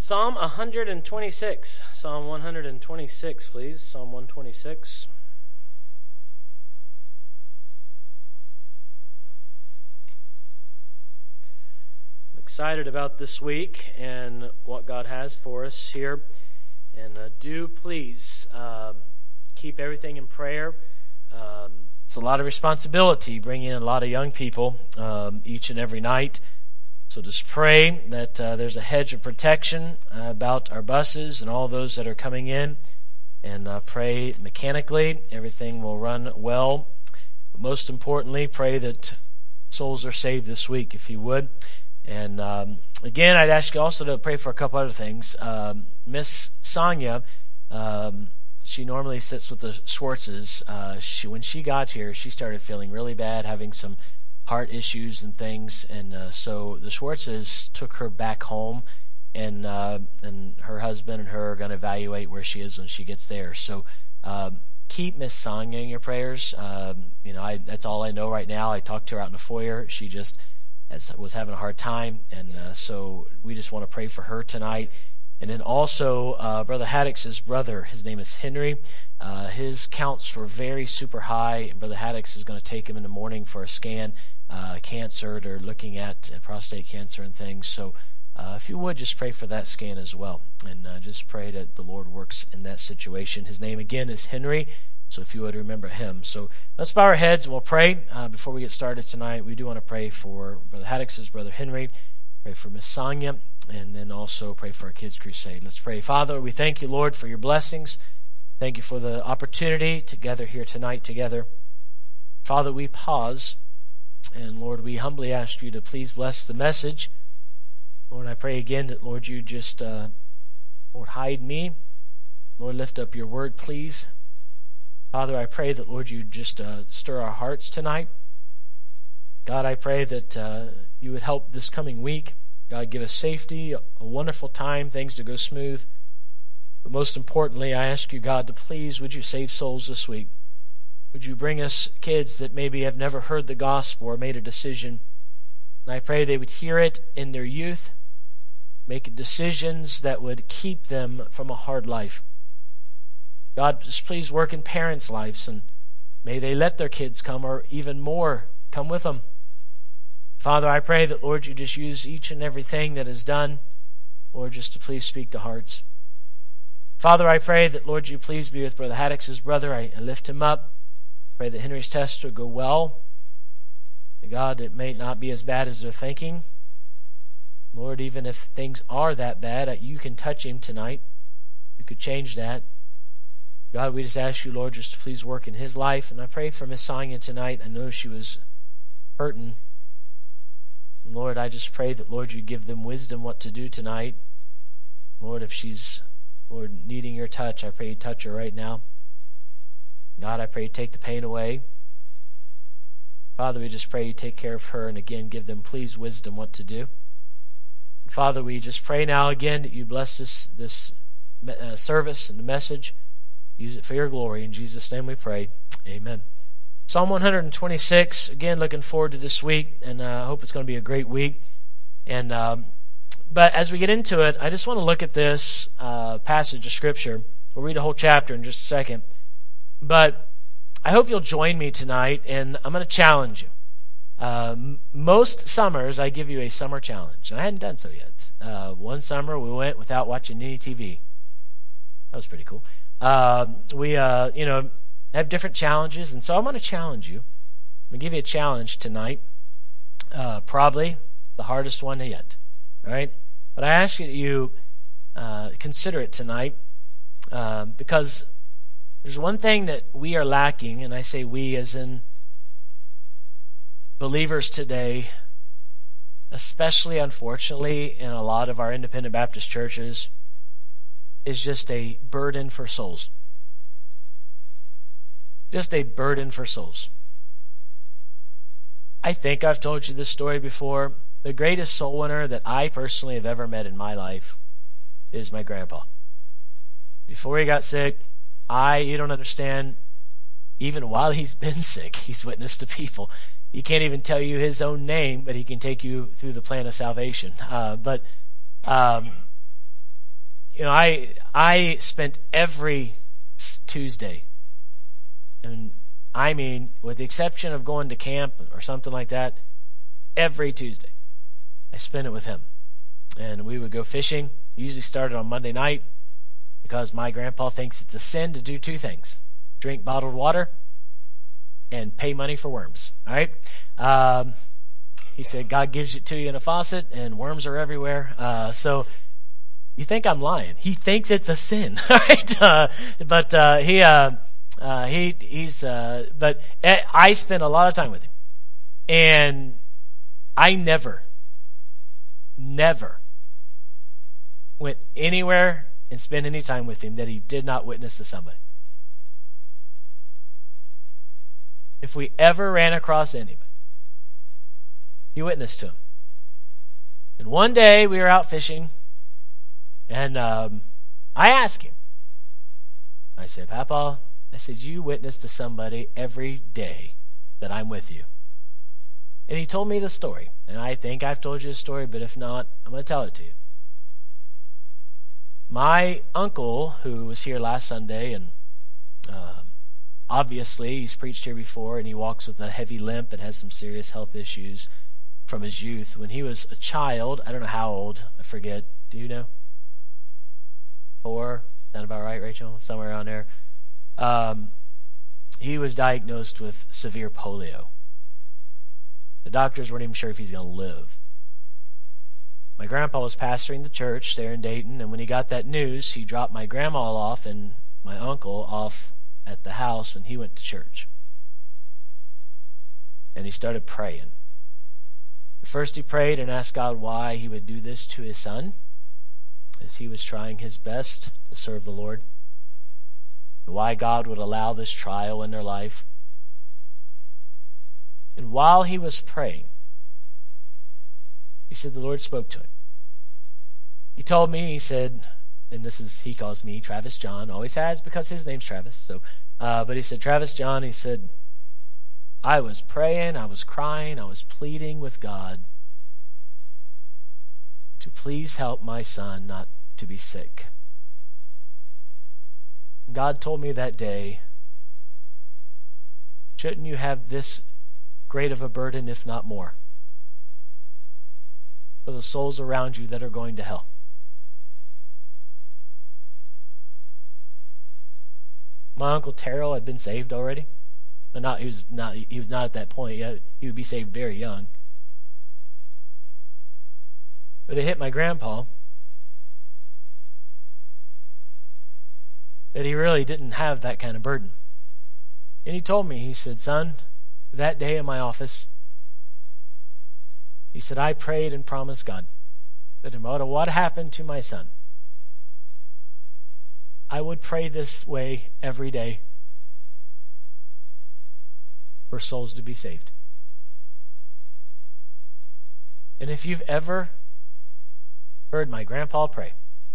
Psalm 126. Psalm 126, please. Psalm 126. I'm excited about this week and what God has for us here. And do please keep everything in prayer. It's a lot of responsibility bringing in a lot of young people each and every night. So just pray that there's a hedge of protection about our buses and all those that are coming in. And pray mechanically everything will run well. But most importantly, pray that souls are saved this week, if you would. And again, I'd ask you also to pray for a couple other things. Miss Sonia, she normally sits with the Schwartzes. When she got here, she started feeling really bad, having some heart issues and things, and so the Schwartzes took her back home, and her husband and her are going to evaluate where she is when she gets there. So keep Miss Sonia in your prayers. That's all I know right now. I talked to her out in the foyer. She just was having a hard time, and so we just want to pray for her tonight. And then also, Brother Haddock's brother, his name is Henry. His counts were very super high, and Brother Haddock's is going to take him in the morning for a scan. Cancer, they're looking at prostate cancer and things. So if you would, just pray for that scan as well. And just pray that the Lord works in that situation. His name again is Henry, so if you would remember him. So let's bow our heads and we'll pray. Before we get started tonight, we do want to pray for Brother Haddock's brother Henry, pray for Miss Sonia, and then also pray for our Kids Crusade. Let's pray. Father, we thank you, Lord, for your blessings. Thank you for the opportunity to gather here tonight together. Father, we pause, and Lord, we humbly ask you to please bless the message. Lord, I pray again that, Lord, you just, Lord, hide me. Lord, lift up your word, please. Father, I pray that, Lord, you just stir our hearts tonight. God, I pray that you would help this coming week. God, give us safety, a wonderful time, things to go smooth. But most importantly, I ask you, God, to please, would you save souls this week? Would you bring us kids that maybe have never heard the gospel or made a decision? And I pray they would hear it in their youth, make decisions that would keep them from a hard life. God, just please work in parents' lives, and may they let their kids come, or even more, come with them. Father, I pray that, Lord, you just use each and everything that is done, Lord, just to please speak to hearts. Father, I pray that, Lord, you please be with Brother Haddock's brother. I lift him up. Pray that Henry's test will go well. God, it may not be as bad as they're thinking. Lord, even if things are that bad, you can touch him tonight. You could change that. God, we just ask you, Lord, just to please work in his life. And I pray for Miss Sonia tonight. I know she was hurting. Lord, I just pray that, Lord, you give them wisdom what to do tonight. Lord, if she's, Lord, needing your touch, I pray you touch her right now. God, I pray you take the pain away. Father, we just pray you take care of her, and again, give them, please, wisdom what to do. Father, we just pray now again that you bless this service and the message. Use it for your glory. In Jesus' name we pray. Amen. Psalm 126, again, looking forward to this week, and I hope it's going to be a great week. And but as we get into it, I just want to look at this passage of Scripture. We'll read a whole chapter in just a second. But I hope you'll join me tonight, and I'm going to challenge you. Most summers, I give you a summer challenge, and I hadn't done so yet. One summer, we went without watching any TV. That was pretty cool. We have different challenges, and so I'm going to challenge you. I'm going to give you a challenge tonight, probably the hardest one yet, all right? But I ask you that you consider it tonight, because there's one thing that we are lacking, and I say we as in believers today, especially, unfortunately, in a lot of our independent Baptist churches, is just a burden for souls. Just a burden for souls. I think I've told you this story before. The greatest soul winner that I personally have ever met in my life is my grandpa. Before he got sick, you don't understand, even while he's been sick, he's witnessed to people. He can't even tell you his own name, but he can take you through the plan of salvation. But I spent every Tuesday, and I mean, with the exception of going to camp or something like that, every Tuesday, I spent it with him. And we would go fishing. Usually started on Monday night because my grandpa thinks it's a sin to do two things: drink bottled water and pay money for worms. All right? He said God gives it to you in a faucet, and worms are everywhere. So you think I'm lying? He thinks it's a sin, right? But I spent a lot of time with him, and I never went anywhere and spent any time with him that he did not witness to somebody. If we ever ran across anybody, he witnessed to him. And one day we were out fishing, and I asked him. I said, Papa, I said, you witness to somebody every day that I'm with you. And he told me the story. And I think I've told you the story, but if not, I'm going to tell it to you. My uncle, who was here last Sunday, and obviously he's preached here before, and he walks with a heavy limp and has some serious health issues from his youth. When he was a child, I don't know how old, I forget. Do you know? 4? Sound about right, Rachel? Somewhere around there. He was diagnosed with severe polio. The doctors weren't even sure if he's going to live. My grandpa was pastoring the church there in Dayton, and when he got that news, he dropped my grandma off and my uncle off at the house, and he went to church. And he started praying. First he prayed and asked God why he would do this to his son, as he was trying his best to serve the Lord, and why God would allow this trial in their life. And while he was praying, he said the Lord spoke to him. He told me, he said, and he calls me Travis John, always has because his name's Travis. So, but he said, Travis John, he said, I was praying, I was crying, I was pleading with God to please help my son not to be sick. God told me that day, shouldn't you have this great of a burden, if not more, for the souls around you that are going to hell? My Uncle Terrell had been saved already. He was not at that point yet. He would be saved very young. But it hit my grandpa that he really didn't have that kind of burden. And he told me, he said, son, that day in my office, he said, I prayed and promised God that no matter what happened to my son, I would pray this way every day for souls to be saved. And if you've ever heard my grandpa pray,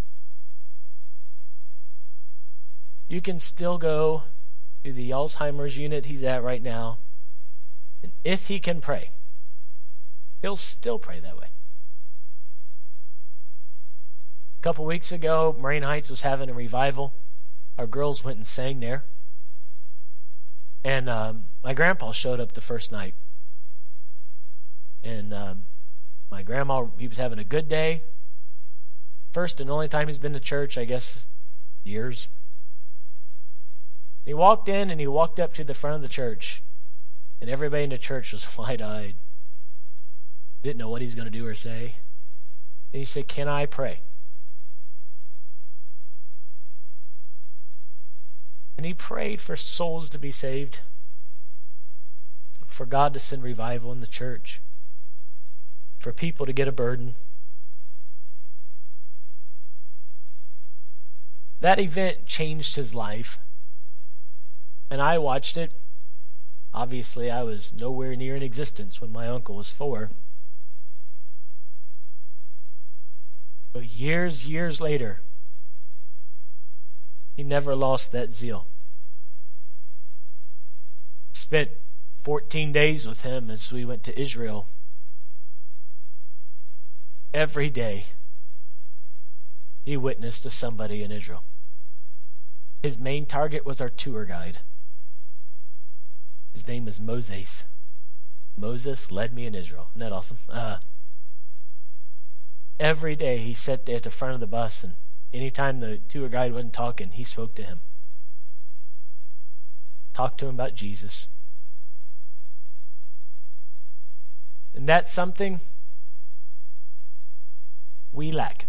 you can still go to the Alzheimer's unit he's at right now, and if he can pray, he'll still pray that way. A couple weeks ago, Marine Heights was having a revival. Our girls went and sang there. And my grandpa showed up the first night. And my grandma, he was having a good day. First and only time he's been to church, I guess, years. He walked in and he walked up to the front of the church. And everybody in the church was wide-eyed. Didn't know what he was going to do or say. And he said, can I pray? And he prayed for souls to be saved, for God to send revival in the church, for people to get a burden. That event changed his life, and I watched it. Obviously, I was nowhere near in existence when my uncle was 4. But years later, he never lost that zeal. Spent 14 days with him as we went to Israel. Every day, he witnessed to somebody in Israel. His main target was our tour guide. His name was Moses. Moses led me in Israel. Isn't that awesome? Every day he sat there at the front of the bus, and anytime the tour guide wasn't talking, he spoke to him. Talked to him about Jesus. And that's something we lack.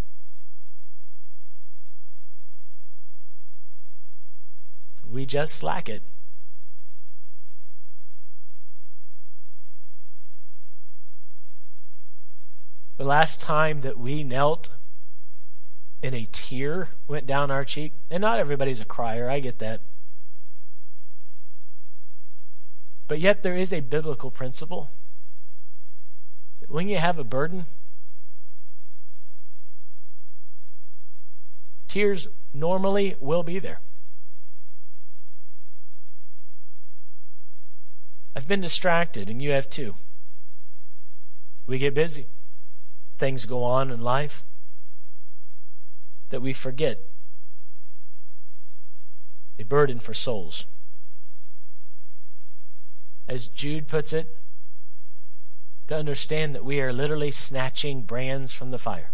We just lack it. The last time that we knelt and a tear went down our cheek, and not everybody's a crier, I get that. But yet there is a biblical principle that when you have a burden, tears normally will be there. I've been distracted, and you have too. We get busy. Things go on in life that we forget a burden for souls. As Jude puts it, to understand that we are literally snatching brands from the fire.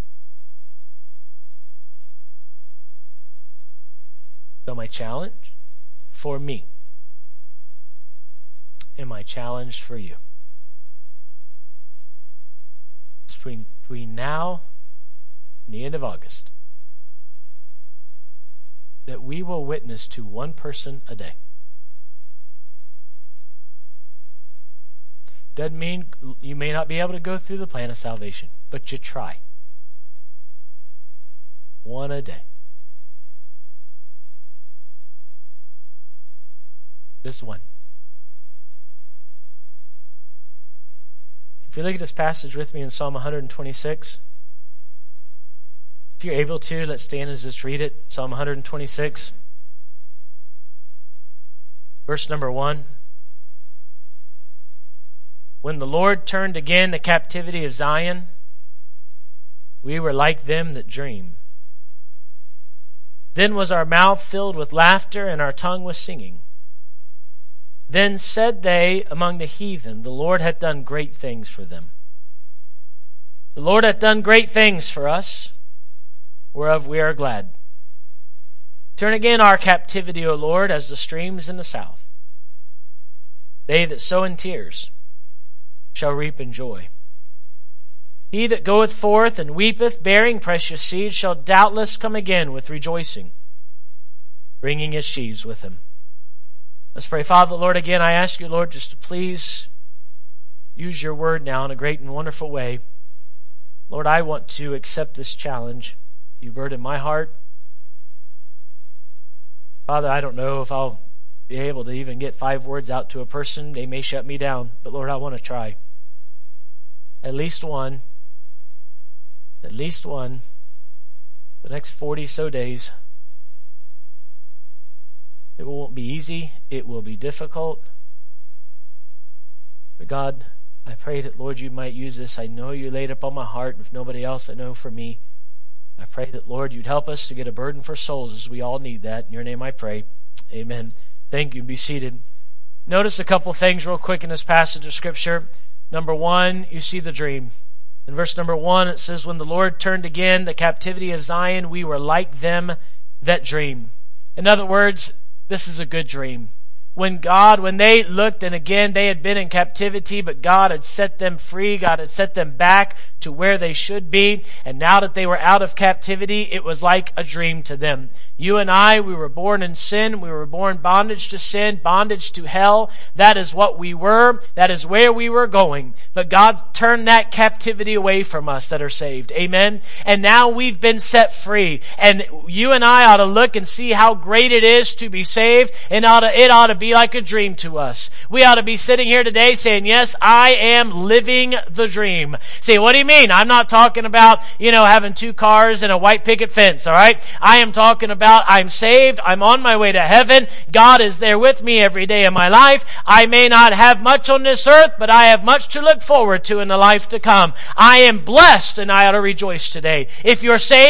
So my challenge for me, and my challenge for you, is between now and the end of August, that we will witness to one person a day. Doesn't mean you may not be able to go through the plan of salvation, but you try. One a day. Just one. If you look at this passage with me in Psalm 126, if you're able to, let's stand and just read it. Psalm 126, verse number 1. When the Lord turned again the captivity of Zion, we were like them that dream. Then was our mouth filled with laughter, and our tongue with singing. Then said they among the heathen, the Lord hath done great things for them. The Lord hath done great things for us, whereof we are glad. Turn again our captivity, O Lord, as the streams in the south. They that sow in tears shall reap in joy. He that goeth forth and weepeth, bearing precious seed, shall doubtless come again with rejoicing, bringing his sheaves with him. Let's pray. Father, Lord, again, I ask you, Lord, just to please use your word now in a great and wonderful way. Lord, I want to accept this challenge you burden my heart. Father, I don't know if I'll be able to even get 5 words out to a person. They may shut me down, but Lord, I want to try. At least one. The next 40 so days. It won't be easy. It will be difficult. But God, I pray that, Lord, you might use this. I know you laid it up on my heart. If nobody else, I know for me. I pray that, Lord, you'd help us to get a burden for souls, as we all need that. In your name I pray. Amen. Thank you. Be seated. Notice a couple things real quick in this passage of Scripture. Number 1, you see the dream. In verse number 1, it says, when the Lord turned again the captivity of Zion, we were like them that dream. In other words, this is a good dream. When they looked, and again, they had been in captivity, but God had set them free. God had set them back to where they should be. And now that they were out of captivity, it was like a dream to them. You and I, we were born in sin. We were born bondage to sin, bondage to hell. That is what we were. That is where we were going. But God turned that captivity away from us that are saved. Amen? And now we've been set free. And you and I ought to look and see how great it is to be saved. And it ought to be like a dream to us. We ought to be sitting here today saying, yes, I am living the dream. Say, what do you mean? I'm not talking about, having 2 cars and a white picket fence, all right? I am talking about I'm saved. I'm on my way to heaven. God is there with me every day of my life. I may not have much on this earth, but I have much to look forward to in the life to come. I am blessed, and I ought to rejoice today. If you're saved,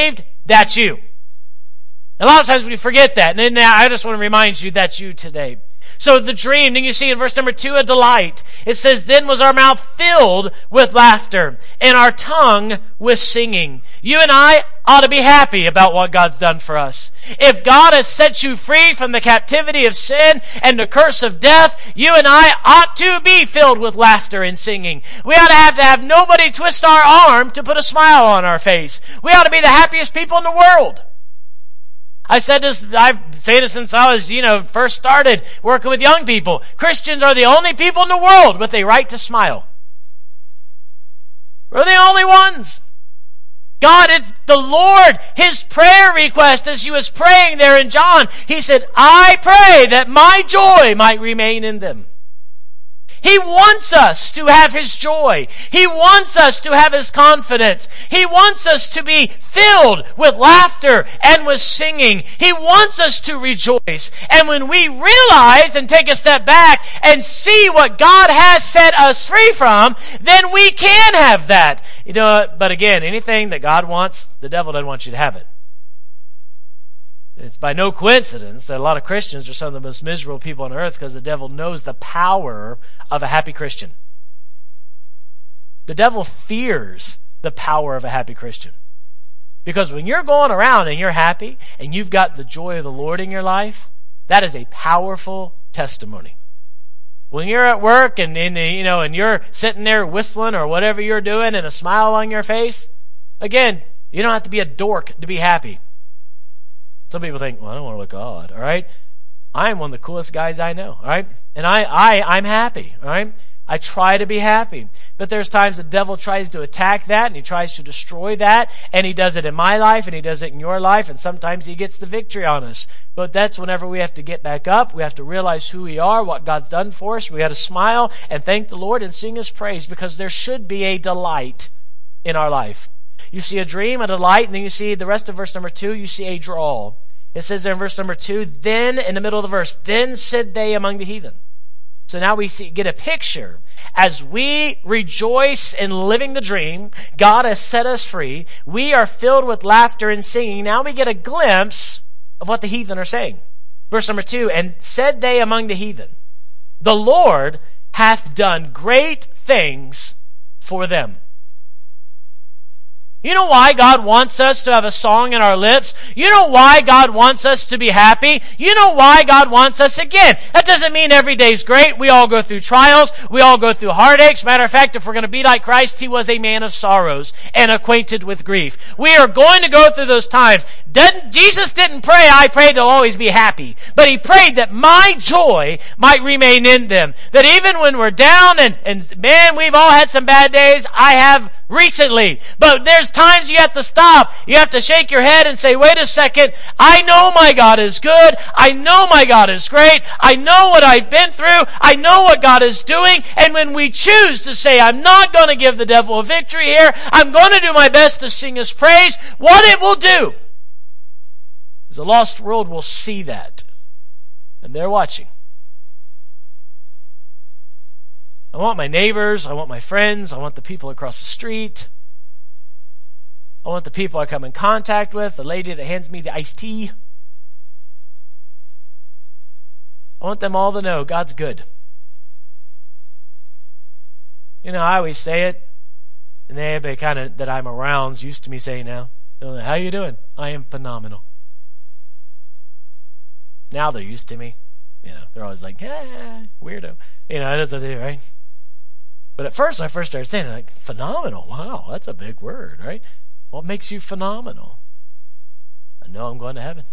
That's you. A lot of times we forget that. And then I just want to remind you that's you today. So the dream, then you see in verse number 2, a delight. It says, then was our mouth filled with laughter and our tongue with singing. You and I ought to be happy about what God's done for us. If God has set you free from the captivity of sin and the curse of death, you and I ought to be filled with laughter and singing. We ought to have nobody twist our arm to put a smile on our face. We ought to be the happiest people in the world. I've said this since I was, first started working with young people. Christians are the only people in the world with a right to smile. We're the only ones. God, it's the Lord, His prayer request as He was praying there in John. He said, I pray that my joy might remain in them. He wants us to have His joy. He wants us to have His confidence. He wants us to be filled with laughter and with singing. He wants us to rejoice. And when we realize and take a step back and see what God has set us free from, then we can have that. But again, anything that God wants, the devil doesn't want you to have it. It's by no coincidence that a lot of Christians are some of the most miserable people on earth because the devil knows the power of a happy Christian. The devil fears the power of a happy Christian. Because when you're going around and you're happy and you've got the joy of the Lord in your life, that is a powerful testimony. When you're at work and you're sitting there whistling or whatever you're doing and a smile on your face, again, you don't have to be a dork to be happy. Some people think, well, I don't want to look odd, all right? I'm one of the coolest guys I know, all right? And I'm happy, all right? I try to be happy. But there's times the devil tries to attack that and he tries to destroy that, and he does it in my life and he does it in your life, and sometimes he gets the victory on us. But that's whenever we have to get back up. We have to realize who we are, what God's done for us. We got to smile and thank the Lord and sing His praise, because there should be a delight in our life. You see a dream, a delight, and then you see the rest of verse number 2, you see a drawl. It says there in verse number 2, then, in the middle of the verse, then said they among the heathen. So now we get a picture. As we rejoice in living the dream, God has set us free. We are filled with laughter and singing. Now we get a glimpse of what the heathen are saying. Verse number 2, and said they among the heathen, the Lord hath done great things for them. You know why God wants us to have a song in our lips? You know why God wants us to be happy? You know why God wants us, again, that doesn't mean every day's great. We all go through trials. We all go through heartaches. Matter of fact, if we're going to be like Christ, He was a man of sorrows and acquainted with grief. We are going to go through those times. Jesus didn't pray, I pray they'll always be happy. But He prayed that my joy might remain in them. That even when we're down and man, we've all had some bad days. I have recently. But there's times you have to stop. You have to shake your head and say, wait a second. I know my God is good. I know my God is great. I know what I've been through. I know what God is doing. And when we choose to say, I'm not going to give the devil a victory here, I'm going to do my best to sing His praise, what it will do is the lost world will see that. And they're watching. I want my neighbors, I want my friends, I want the people across the street. I want the people I come in contact with, the lady that hands me the iced tea. I want them all to know God's good. I always say it, and everybody kind of that I'm around is used to me saying now, how you doing? I am phenomenal. Now they're used to me. They're always like, weirdo. That's what they do, right? But at first, when I first started saying it, phenomenal. Wow, that's a big word, right? What makes you phenomenal? I know I'm going to heaven.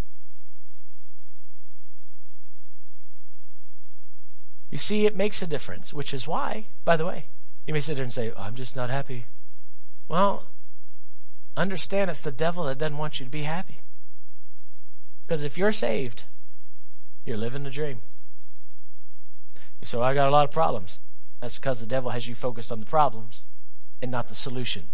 You see, it makes a difference, which is why, by the way, you may sit there and say, I'm just not happy. Well, understand it's the devil that doesn't want you to be happy. Because if you're saved, you're living the dream. You say, I got a lot of problems. That's because the devil has you focused on the problems and not the solution.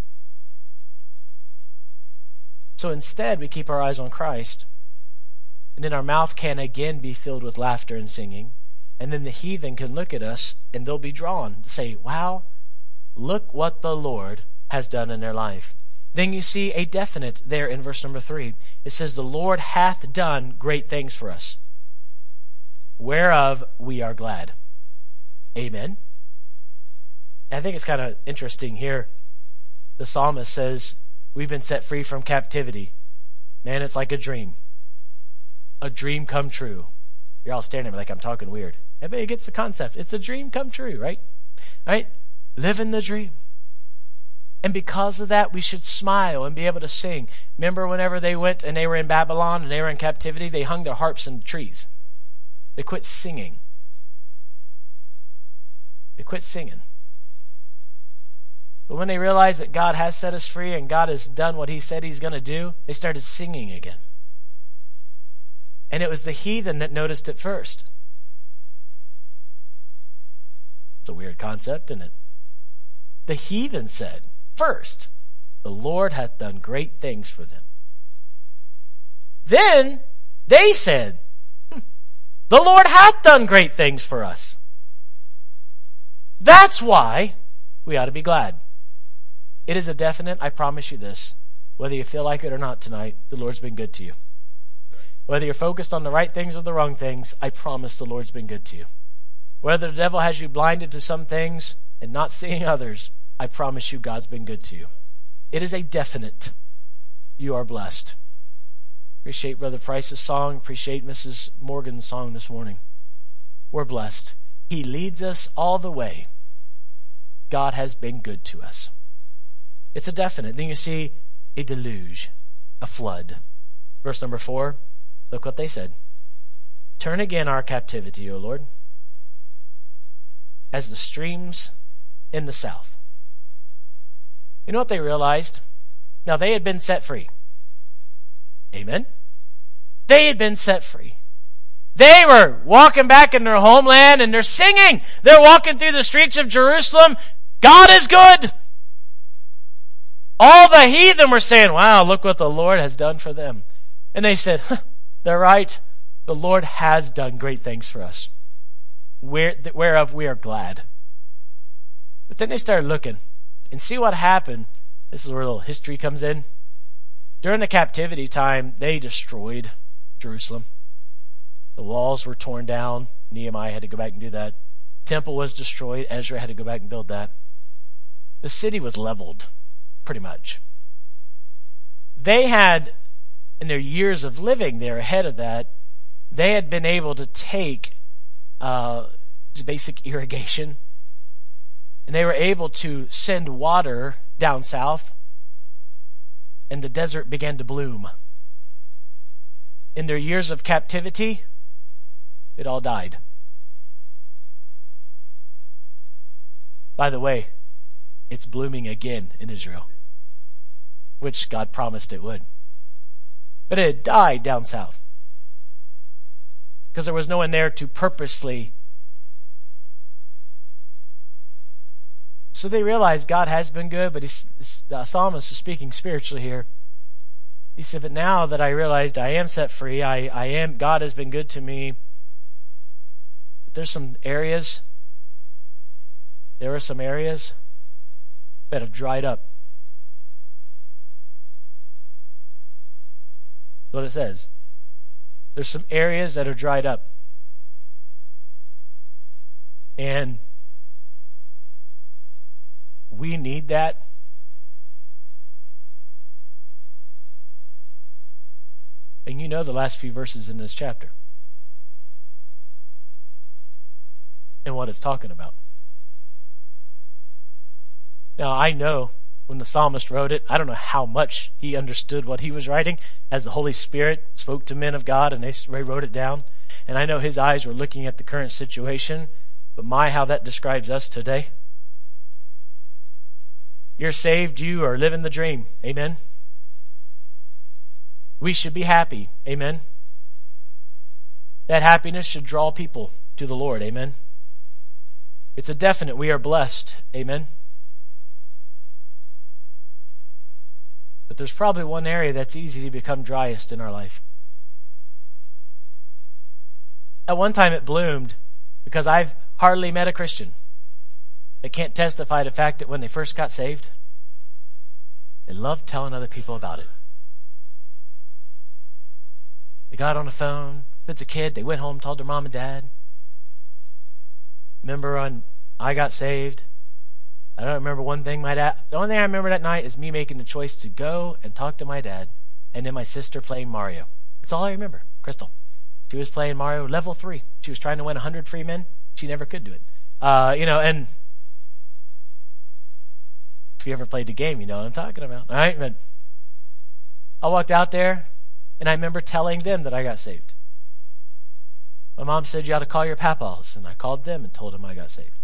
So instead, we keep our eyes on Christ, and then our mouth can again be filled with laughter and singing, and then the heathen can look at us and they'll be drawn to say, wow, look what the Lord has done in their life. Then you see a definite there in verse number 3. It says, the Lord hath done great things for us, whereof we are glad. Amen. I think it's kind of interesting here. The psalmist says, we've been set free from captivity. Man, it's like a dream. A dream come true. You're all staring at me like I'm talking weird. Everybody gets the concept. It's a dream come true, right? Right? Living the dream. And because of that, we should smile and be able to sing. Remember whenever they went and they were in Babylon and they were in captivity, they hung their harps in the trees. They quit singing. They quit singing. But when they realized that God has set us free and God has done what he said he's going to do, they started singing again. And it was the heathen that noticed it first. It's a weird concept, isn't it? The heathen said, first, the Lord hath done great things for them. Then they said, the Lord hath done great things for us. That's why we ought to be glad. It is a definite, I promise you this, whether you feel like it or not tonight, the Lord's been good to you. Whether you're focused on the right things or the wrong things, I promise the Lord's been good to you. Whether the devil has you blinded to some things and not seeing others, I promise you God's been good to you. It is a definite. You are blessed. Appreciate Brother Price's song. Appreciate Mrs. Morgan's song this morning. We're blessed. He leads us all the way. God has been good to us. It's a definite. Then you see a deluge, a flood. Verse number 4, look what they said. Turn again our captivity, O Lord, as the streams in the south. You know what they realized? Now, they had been set free. Amen? They had been set free. They were walking back in their homeland and they're singing. They're walking through the streets of Jerusalem. God is good. All the heathen were saying, wow, look what the Lord has done for them. And they said, they're right. The Lord has done great things for us, whereof we are glad. But then they started looking and see what happened. This is where a little history comes in. During the captivity time, they destroyed Jerusalem. The walls were torn down. Nehemiah had to go back and do that. Temple was destroyed. Ezra had to go back and build that. The city was leveled, pretty much. They had, in their years of living there ahead of that, they had been able to take basic irrigation, and they were able to send water down south, and the desert began to bloom. In their years of captivity, it all died. By the way, it's blooming again in Israel, which God promised it would. But it had died down south because there was no one there to purposely. So they realized God has been good, but the psalmist is speaking spiritually here. He said, but now that I realized I am set free, God has been good to me. But there are some areas that have dried up. That's what it says. There's some areas that are dried up. And we need that. And you know the last few verses in this chapter and what it's talking about. Now, I know when the psalmist wrote it, I don't know how much he understood what he was writing as the Holy Spirit spoke to men of God and they wrote it down. And I know his eyes were looking at the current situation, but how that describes us today. You're saved, you are living the dream. Amen. We should be happy. Amen. That happiness should draw people to the Lord. Amen. It's a definite. We are blessed. Amen. But there's probably one area that's easy to become driest in our life. At one time it bloomed because I've hardly met a Christian that can't testify to the fact that when they first got saved, They loved telling other people about it. They got on the phone. If it's a kid, they went home, told their mom and dad. Remember when I got saved? I don't remember one thing. The only thing I remember that night is me making the choice to go and talk to my dad, and then my sister playing Mario. That's all I remember. Crystal. She was playing Mario level 3. She was trying to win 100 free men. She never could do it. And if you ever played the game, you know what I'm talking about. All right? But I walked out there, and I remember telling them that I got saved. My mom said, you ought to call your papas. And I called them and told them I got saved.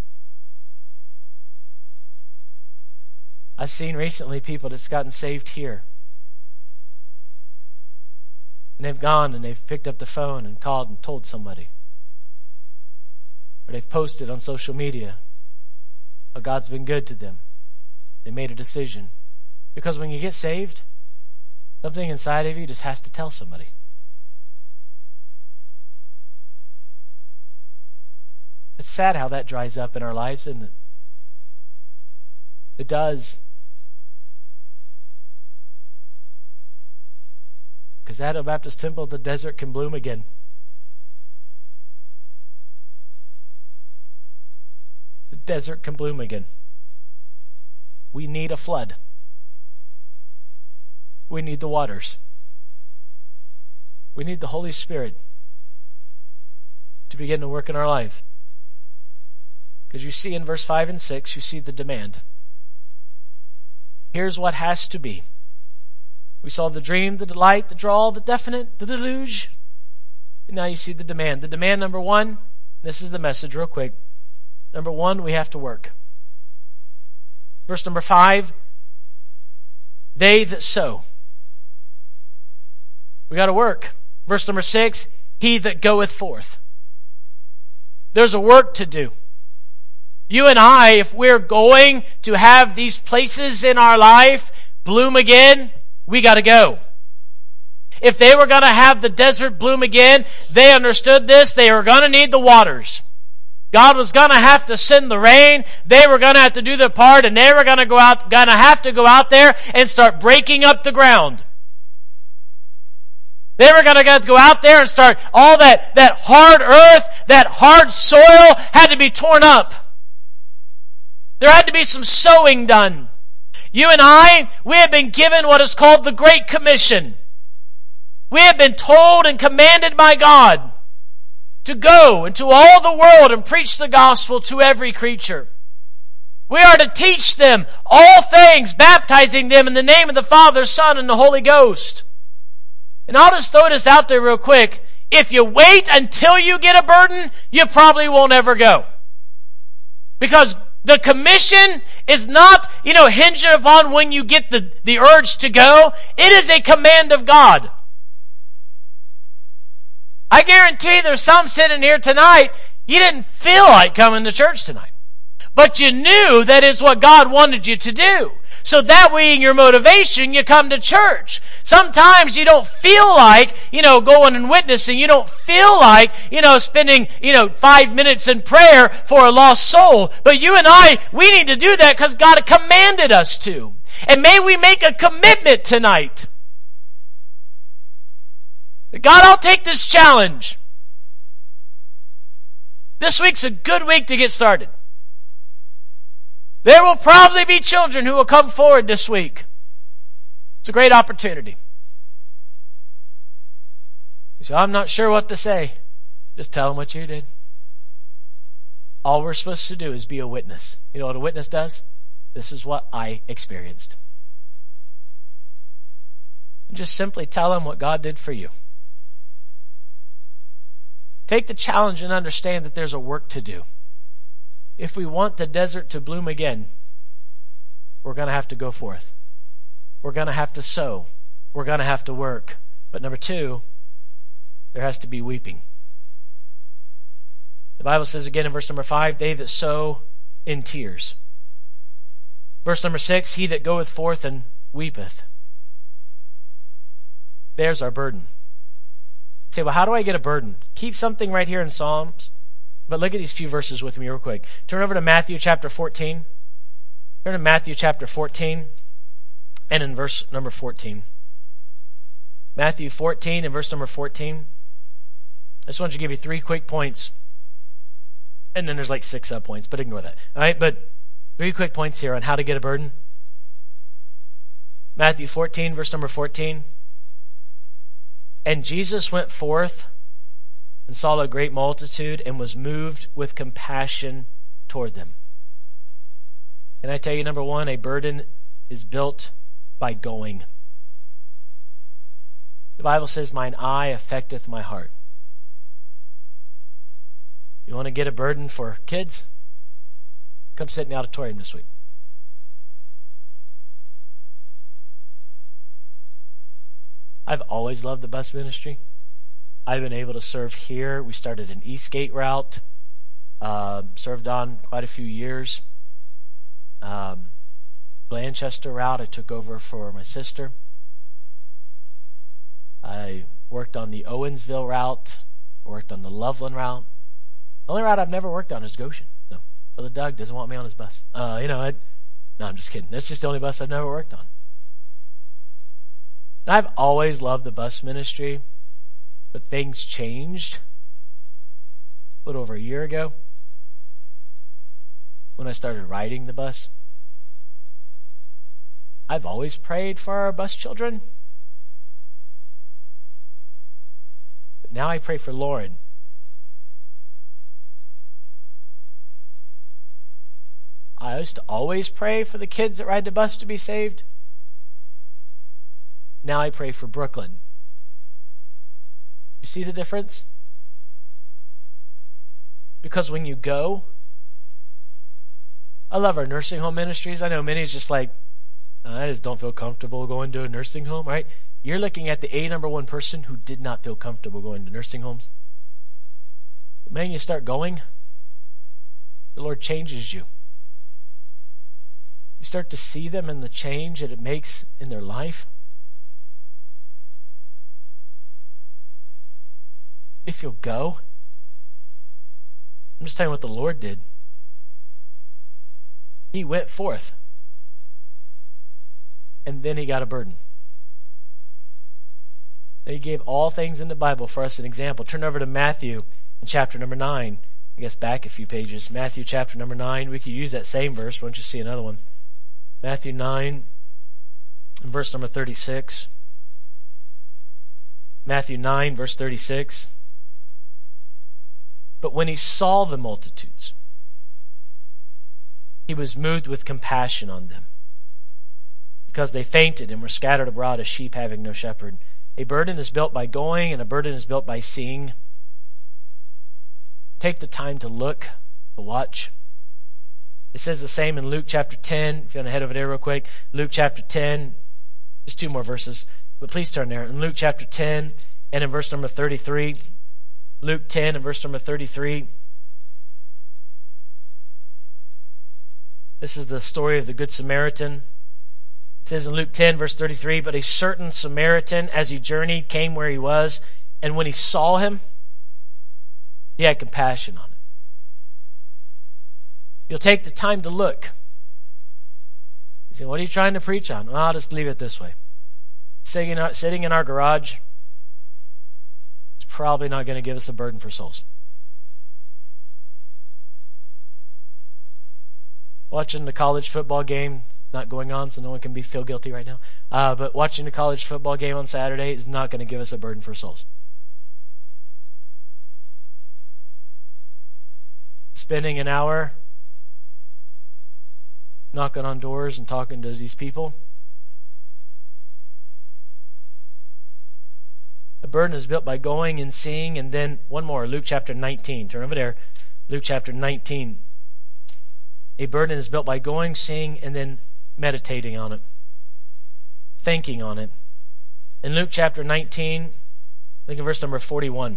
I've seen recently people that's gotten saved here. And they've gone and they've picked up the phone and called and told somebody. Or they've posted on social media how God's been good to them. They made a decision. Because when you get saved, something inside of you just has to tell somebody. It's sad how that dries up in our lives, isn't it? It does. Because at a Baptist Temple, the desert can bloom again. The desert can bloom again. We need a flood. We need the waters. We need the Holy Spirit to begin to work in our life. Because you see in verse 5 and 6, you see the demand. Here's what has to be. We saw the dream, the delight, the draw, the definite, the deluge. And now you see the demand. The demand number 1, this is the message real quick. Number 1, we have to work. Verse number 5, they that sow. We got to work. Verse number 6, he that goeth forth. There's a work to do. You and I, if we're going to have these places in our life bloom again, we got to go. If they were going to have the desert bloom again, they understood this. They were going to need the waters. God was going to have to send the rain. They were going to have to do their part, and they were going to have to go out there and start breaking up the ground. They were going to have to go out there and start all that hard earth, that hard soil had to be torn up. There had to be some sowing done. You and I, we have been given what is called the Great Commission. We have been told and commanded by God to go into all the world and preach the gospel to every creature. We are to teach them all things, baptizing them in the name of the Father, Son, and the Holy Ghost. And I'll just throw this out there real quick. If you wait until you get a burden, you probably won't ever go. Because the commission is not, hinged upon when you get the urge to go. It is a command of God. I guarantee there's some sitting here tonight, you didn't feel like coming to church tonight. But you knew that is what God wanted you to do. So that way in your motivation, you come to church. Sometimes you don't feel like, going and witnessing. You don't feel like, spending, 5 minutes in prayer for a lost soul. But you and I, we need to do that because God commanded us to. And may we make a commitment tonight. God, I'll take this challenge. This week's a good week to get started. There will probably be children who will come forward this week. It's a great opportunity. So I'm not sure what to say. Just tell them what you did. All we're supposed to do is be a witness. You know what a witness does? This is what I experienced. And just simply tell them what God did for you. Take the challenge and understand that there's a work to do. If we want the desert to bloom again, we're going to have to go forth. We're going to have to sow. We're going to have to work. But number 2, there has to be weeping. The Bible says again in verse number 5, they that sow in tears. Verse number 6, he that goeth forth and weepeth. There's our burden. You say, well, how do I get a burden? Keep something right here in Psalms. But look at these few verses with me real quick. Turn over to Matthew chapter 14. Turn to Matthew chapter 14. and in verse number 14. Matthew 14 and verse number 14. I just want to give you 3 quick points. And then there's like 6 sub-points, but ignore that. All right, but 3 quick points here on how to get a burden. Matthew 14, verse number 14. And Jesus went forth and saw a great multitude and was moved with compassion toward them. Can I tell you, number 1, a burden is built by going. The Bible says, mine eye affecteth my heart. You want to get a burden for kids? Come sit in the auditorium this week. I've always loved the bus ministry. I've been able to serve here. We started an Eastgate route. Served on quite a few years. Blanchester route I took over for my sister. I worked on the Owensville route. Worked on the Loveland route. The only route I've never worked on is Goshen. So Brother Doug doesn't want me on his bus. No, I'm just kidding. That's just the only bus I've never worked on. And I've always loved the bus ministry, but things changed a little over a year ago when I started riding the bus. I've always prayed for our bus children, but now I pray for Lauren. I used to always pray for the kids that ride the bus to be saved. Now I pray for Brooklyn. You see the difference? Because when you go, I love our nursing home ministries. I know many is just like, I just don't feel comfortable going to a nursing home, right? You're looking at the number 1 person who did not feel comfortable going to nursing homes. But man, you start going, the Lord changes you. You start to see them and the change that it makes in their life. If you'll go, I'm just telling you what the Lord did. He went forth. And then he got a burden. And he gave all things in the Bible for us an example. Turn over to Matthew in chapter number 9. I guess back a few pages. Matthew chapter number 9. We could use that same verse. Why don't you see another one? Matthew 9 and verse number 36. Matthew 9 verse 36. But when he saw the multitudes, he was moved with compassion on them, because they fainted and were scattered abroad as sheep having no shepherd. A burden is built by going, and a burden is built by seeing. Take the time to look, to watch. It says the same in Luke chapter 10. If you want to head over there real quick. Luke chapter 10. Just 2 more verses. But please turn there. In Luke chapter 10 and in verse number 33. Luke 10 and verse number 33. This is the story of the Good Samaritan. It says in Luke 10 verse 33, but a certain Samaritan, as he journeyed, came where he was, and when he saw him, he had compassion on him. You'll take the time to look. You say, what are you trying to preach on? Well, I'll just leave it this way. Sitting in our garage, it's probably not going to give us a burden for souls. Watching the college football game, it's not going on, so no one can feel guilty right now. But watching the college football game on Saturday is not going to give us a burden for souls. Spending an hour knocking on doors and talking to these people. A burden is built by going and seeing. And then one more, Luke chapter 19. Turn over there. Luke chapter 19. A burden is built by going, seeing, and then meditating on it. Thinking on it. In Luke chapter 19, look at verse number 41.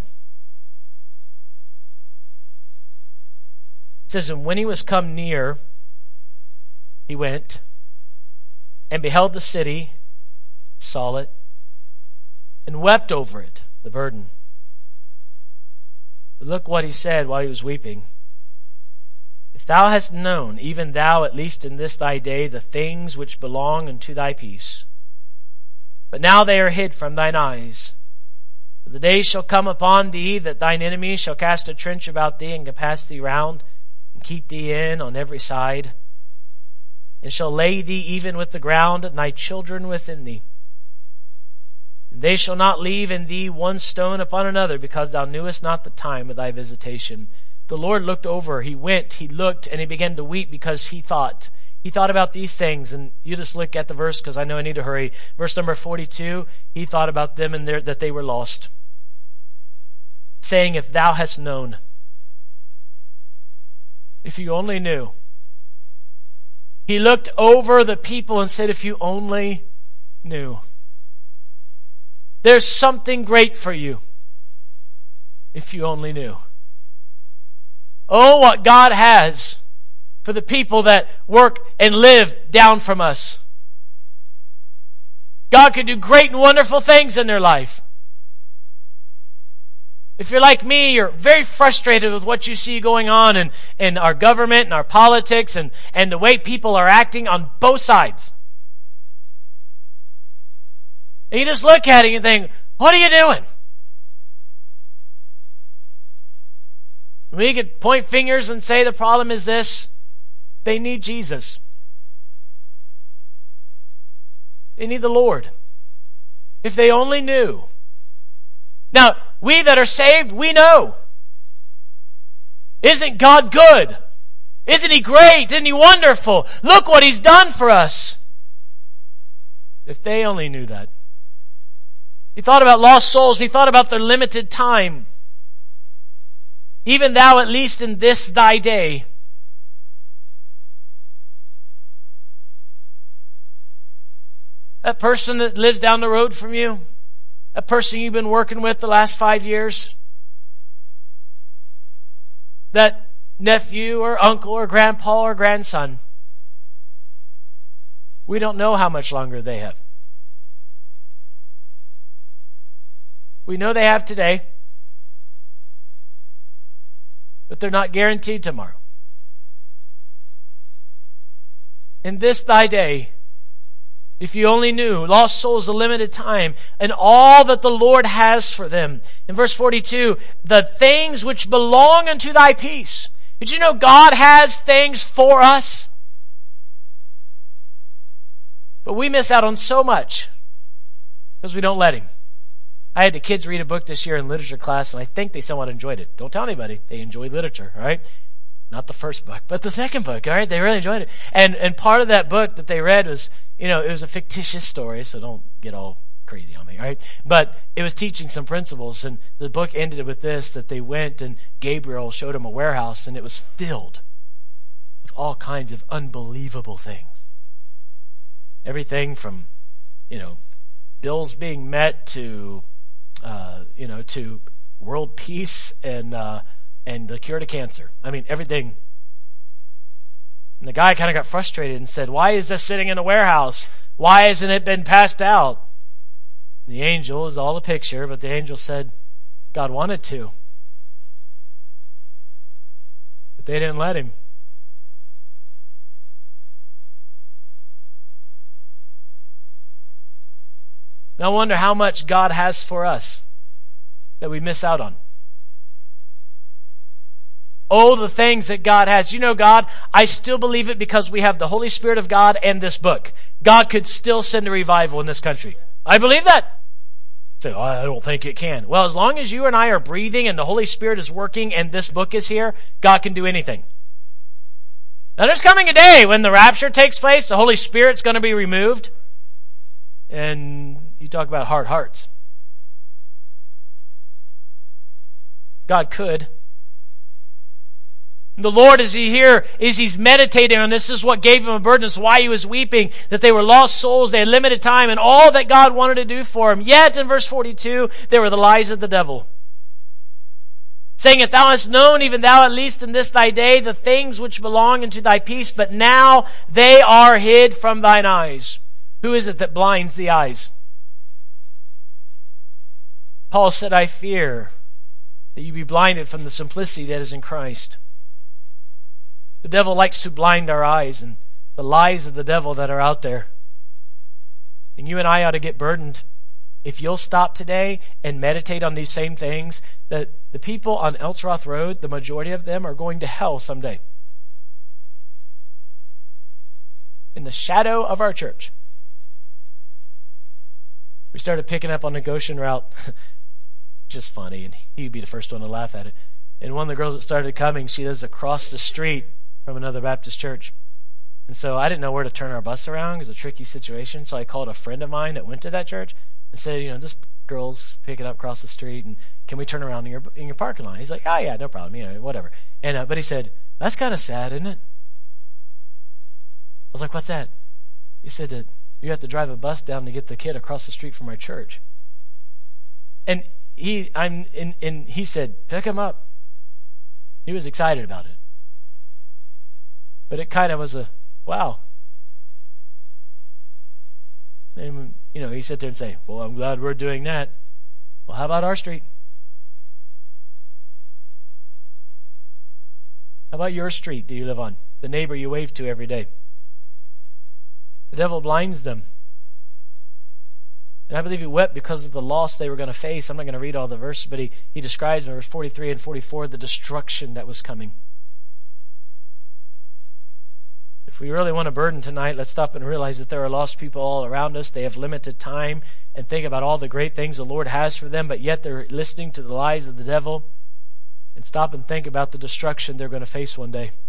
It says, and when he was come near, he went and beheld the city, saw it, and wept over it, the burden. But look what he said while he was weeping. If thou hast known, even thou at least in this thy day, the things which belong unto thy peace. But now they are hid from thine eyes. For the day shall come upon thee that thine enemies shall cast a trench about thee and compass thee round and keep thee in on every side, and shall lay thee even with the ground and thy children within thee. And they shall not leave in thee one stone upon another, because thou knewest not the time of thy visitation. The Lord looked over, he went, he looked, and he began to weep because he thought about these things. And you just look at the verse, because I know I need to hurry. Verse number 42, he thought about them and that they were lost, saying, if thou hast known, if you only knew. He looked over the people and said, if you only knew. There's something great for you, if you only knew. Oh, what God has for the people that work and live down from us. God could do great and wonderful things in their life. If you're like me, you're very frustrated with what you see going on in our government and our politics and the way people are acting on both sides. And you just look at it and you think, what are you doing? We could point fingers and say the problem is this. They need Jesus. They need the Lord. If they only knew. Now, we that are saved, we know. Isn't God good? Isn't He great? Isn't He wonderful? Look what He's done for us. If they only knew that. He thought about lost souls. He thought about their limited time. Even thou, at least in this thy day. That person that lives down the road from you, that person you've been working with the last 5 years, that nephew or uncle or grandpa or grandson, we don't know how much longer they have. We know they have today, but they're not guaranteed tomorrow. In this thy day, if you only knew, lost souls a limited time, and all that the Lord has for them. In verse 42, the things which belong unto thy peace. Did you know God has things for us? But we miss out on so much because we don't let Him. I had the kids read a book this year in literature class, and I think they somewhat enjoyed it. Don't tell anybody. They enjoyed literature, all right? Not the first book, but the second book, all right? They really enjoyed it. And part of that book that they read was, it was a fictitious story, so don't get all crazy on me, all right? But it was teaching some principles, and the book ended with this, that they went and Gabriel showed them a warehouse, and it was filled with all kinds of unbelievable things. Everything from, bills being met to world peace and the cure to cancer. I mean, everything. And the guy kind of got frustrated and said, why is this sitting in a warehouse? Why hasn't it been passed out? And the angel is all a picture, but the angel said, God wanted to. But they didn't let Him. Now I wonder how much God has for us that we miss out on. Oh, the things that God has. God, I still believe it because we have the Holy Spirit of God and this book. God could still send a revival in this country. I believe that. Say, I don't think it can. Well, as long as you and I are breathing and the Holy Spirit is working and this book is here, God can do anything. Now there's coming a day when the rapture takes place, the Holy Spirit's going to be removed. And you talk about hard hearts. God could. The Lord, as He's meditating on this is what gave Him a burden. This is why He was weeping, that they were lost souls, they had limited time, and all that God wanted to do for Him. Yet, in verse 42, there were the lies of the devil. Saying, if thou hast known, even thou at least in this thy day, the things which belong unto thy peace, but now they are hid from thine eyes. Who is it that blinds the eyes? Paul said, I fear that you be blinded from the simplicity that is in Christ. The devil likes to blind our eyes and the lies of the devil that are out there. And you and I ought to get burdened. If you'll stop today and meditate on these same things, that the people on Eltsroth Road, the majority of them are going to hell someday. In the shadow of our church. We started picking up on the Goshen route. Just funny, and he'd be the first one to laugh at it. And one of the girls that started coming, she lives across the street from another Baptist church. And so I didn't know where to turn our bus around. It was a tricky situation. So I called a friend of mine that went to that church and said, this girl's picking up across the street, and can we turn around in your parking lot? He's like, oh yeah, no problem, whatever. And but he said, that's kind of sad, isn't it? I was like, what's that? He said that you have to drive a bus down to get the kid across the street from our church. And he said, pick him up. He was excited about it. But it kind of was a, wow. And, he sit there and say, well, I'm glad we're doing that. Well, how about our street? How about your street do you live on? The neighbor you wave to every day. The devil blinds them. And I believe he wept because of the loss they were going to face. I'm not going to read all the verses, but he describes in verse 43 and 44 the destruction that was coming. If we really want a burden tonight, let's stop and realize that there are lost people all around us. They have limited time, and think about all the great things the Lord has for them, but yet they're listening to the lies of the devil. And stop and think about the destruction they're going to face one day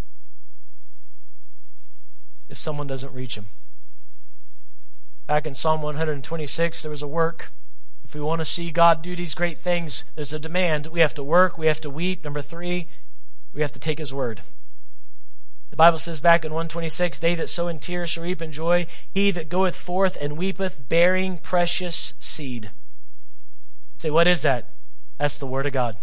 if someone doesn't reach them. Back in Psalm 126, there was a work. If we want to see God do these great things, there's a demand. We have to work. We have to weep. Number 3, we have to take His word. The Bible says back in 126, they that sow in tears shall reap in joy. He that goeth forth and weepeth, bearing precious seed. Say, what is that? That's the word of God.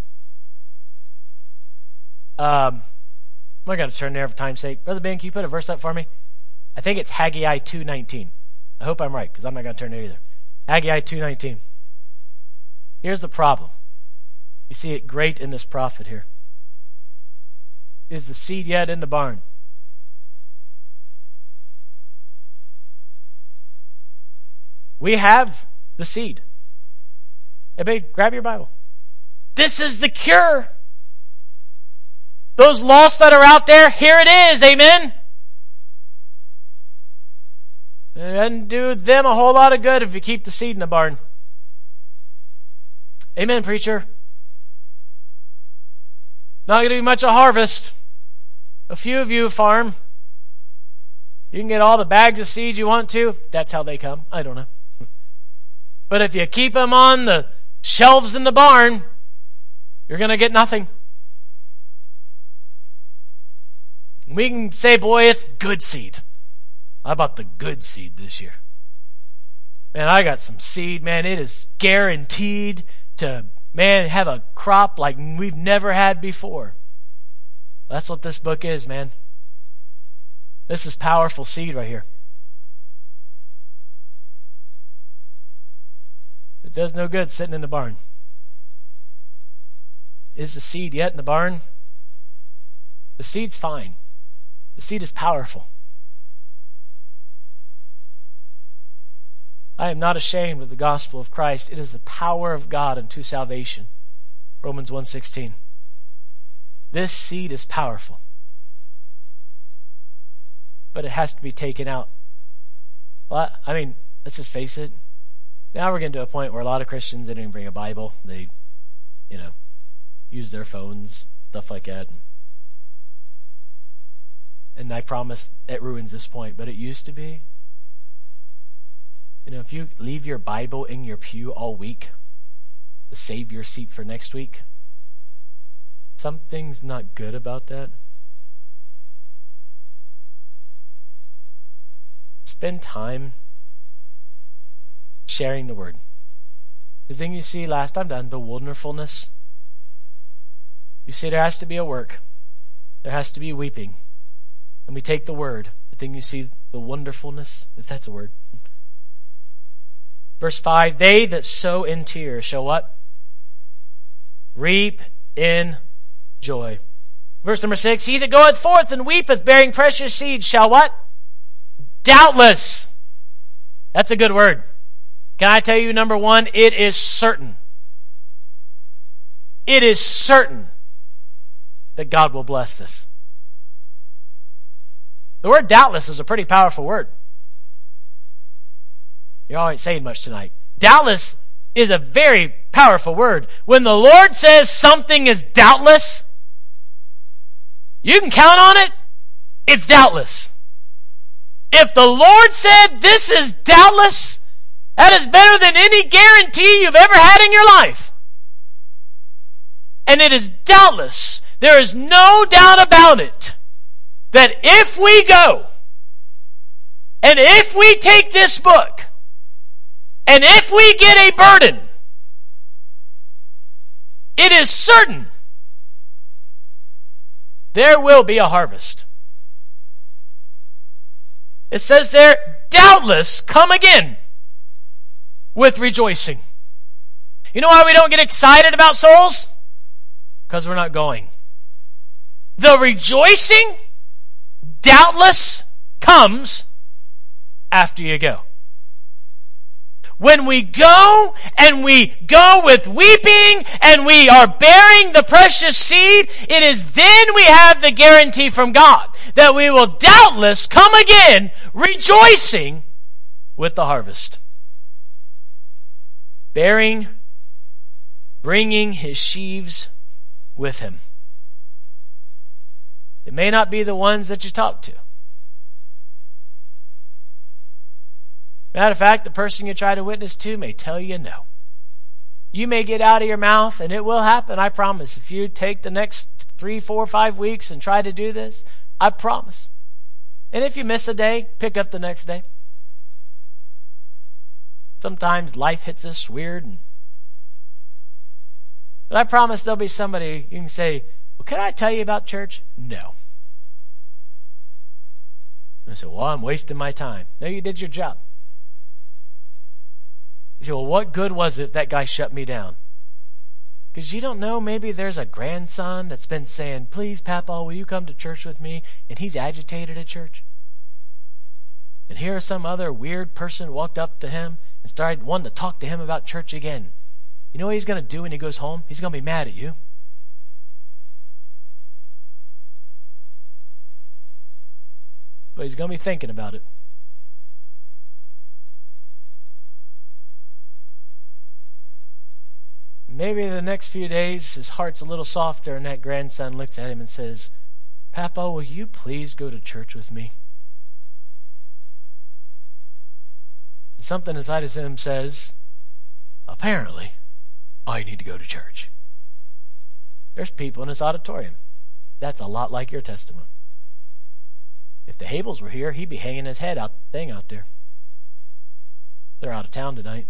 I'm not going to turn there for time's sake. Brother Ben, can you put a verse up for me? I think it's Haggai 2:19. I hope I'm right, because I'm not going to turn there either. Haggai 2:19. Here's the problem. You see it great in this prophet here. Is the seed yet in the barn? We have the seed. Everybody, grab your Bible. This is the cure. Those lost that are out there, here it is. Amen. It doesn't do them a whole lot of good if you keep the seed in the barn. Amen, preacher. Not going to be much of a harvest. A few of you farm. You can get all the bags of seed you want to. That's how they come. I don't know. But if you keep them on the shelves in the barn, you're going to get nothing. We can say, boy, it's good seed. I bought the good seed this year. Man, I got some seed. Man, it is guaranteed to, have a crop like we've never had before. That's what this book is, man. This is powerful seed right here. It does no good sitting in the barn. Is the seed yet in the barn? The seed's fine. The seed is powerful. I am not ashamed of the gospel of Christ. It is the power of God unto salvation. Romans 1:16. This seed is powerful. But it has to be taken out. Well, let's just face it. Now we're getting to a point where a lot of Christians, they don't even bring a Bible. They, use their phones, stuff like that. And I promise it ruins this point, but it used to be. If you leave your Bible in your pew all week to save your seat for next week, something's not good about that. Spend time sharing the word. Because then you see, I'm done, the wonderfulness. You see, there has to be a work. There has to be weeping. And we take the word, but then you see the wonderfulness, if that's a word. Verse 5, they that sow in tears shall what? Reap in joy. Verse number 6, he that goeth forth and weepeth, bearing precious seed, shall what? Doubtless. That's a good word. Can I tell you, number one, it is certain. It is certain that God will bless this. The word doubtless is a pretty powerful word. You all ain't saying much tonight. Doubtless is a very powerful word. When the Lord says something is doubtless, you can count on it. It's doubtless. If the Lord said this is doubtless, that is better than any guarantee you've ever had in your life. And it is doubtless. There is no doubt about it that if we go and if we take this book and if we get a burden, it is certain there will be a harvest. It says there, doubtless come again with rejoicing. You know why we don't get excited about souls? Because we're not going. The rejoicing, doubtless, comes after you go. When we go, and we go with weeping, and we are bearing the precious seed, it is then we have the guarantee from God that we will doubtless come again rejoicing with the harvest. Bringing his sheaves with him. It may not be the ones that you talk to. Matter of fact, the person you try to witness to may tell you no. You may get out of your mouth, and it will happen, I promise. If you take the next 3, 4, 5 weeks and try to do this, I promise. And if you miss a day, pick up the next day. Sometimes life hits us weird. But I promise there'll be somebody you can say, well, can I tell you about church? No. I say, well, I'm wasting my time. No, you did your job. You say, well, what good was it if that guy shut me down? Because you don't know, maybe there's a grandson that's been saying, please, Papa, will you come to church with me? And he's agitated at church. And here some other weird person walked up to him and started wanting to talk to him about church again. You know what he's going to do when he goes home? He's going to be mad at you. But he's going to be thinking about it. Maybe the next few days his heart's a little softer and that grandson looks at him and says, Papa, will you please go to church with me? And something inside of him says, apparently, I need to go to church. There's people in this auditorium. That's a lot like your testimony. If the Habels were here, he'd be hanging his head out there. They're out of town tonight.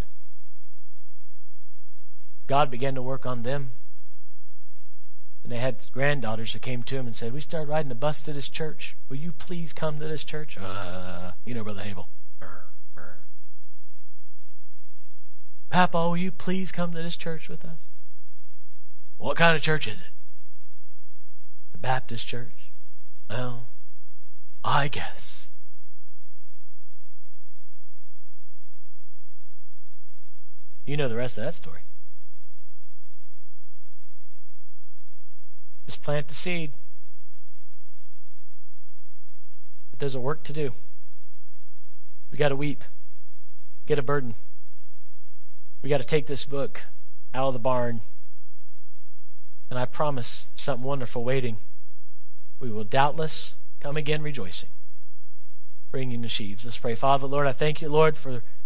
God began to work on them. And they had granddaughters who came to him and said, we started riding the bus to this church. Will you please come to this church? You know Brother Habel. Papa, will you please come to this church with us? What kind of church is it? The Baptist church? Well, I guess. You know the rest of that story. Just plant the seed. But there's a work to do. We got to weep. Get a burden. We got to take this book out of the barn. And I promise something wonderful waiting. We will doubtless come again rejoicing, bringing the sheaves. Let's pray. Father, Lord, I thank you, Lord, for